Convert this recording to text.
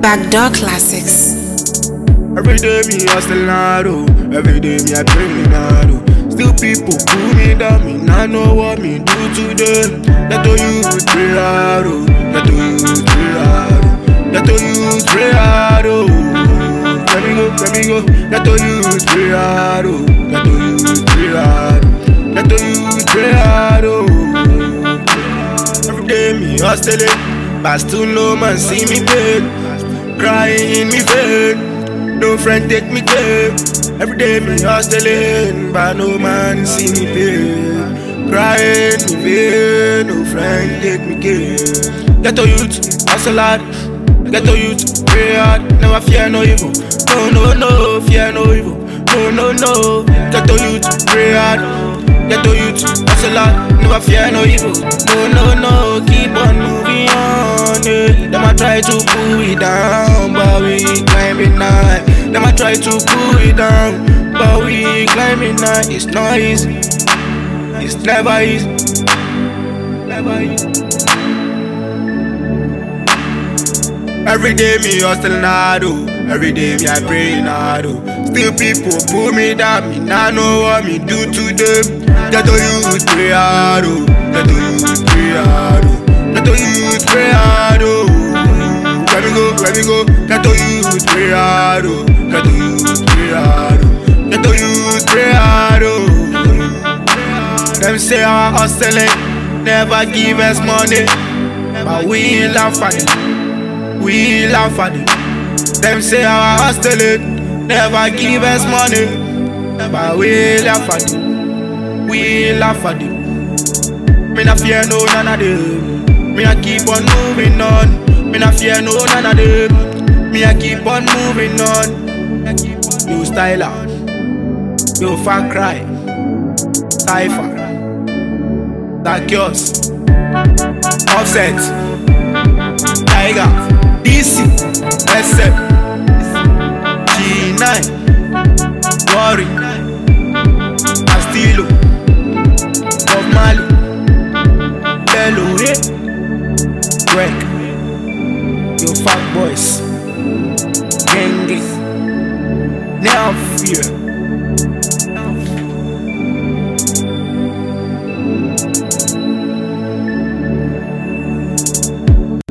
Backdoor Classics. Every day me hustle hard, oh. Every day me I pray hard, oh. Still people pull me down, me not know what me do to them. That to you pray hard, oh. That to you pray hard, oh. That to you pray hard, oh. Let me go. That to you pray hard, oh. That to you pray hard, that to you pray hard, oh. Every day me hustling, but still no man see me pain. Crying in me vein. No friend take me care. Every day me hustling, but no man see me pay. Crying me vain, no friend take me care. Get to youth, hustle hard. Get to youth, pray hard. Never fear no evil. No, fear no evil. No. Get to youth, pray hard. Get to youth, hustle hard. Never fear no evil. No, keep on moving on. Yeah. Them a try to pull it down, but we climbing high. Them a try to pull it down, but we climbing high. It's not easy. It's never easy. Never easy. Every day me hustling hard, oh. Every day me I praying hard, oh. Still people pull me down, me not know what me do to them. Get to you pray hard, oh. Get to you pray hard, oh. Get to you pray hard, oh. Let me go. Get to you pray hard, oh. Get to you pray hard, oh. Get to you pray hard, oh. Them say our hustling never give us money, but we laugh at it. We laugh at it. Them say our hustling never give us money, but we laugh at it. We laugh at it. Me not fear no none of them. Me I keep on moving on. Me not fear no none of them. Me I keep on moving on. Yo Styler, yo Far Cry, Cypher, Dakios, Offset, Tiger, DC, SF, G9, Worry, Castillo, Bob Marley, Bello, Greg, yo Fat Boys, Genghis, Now Fear.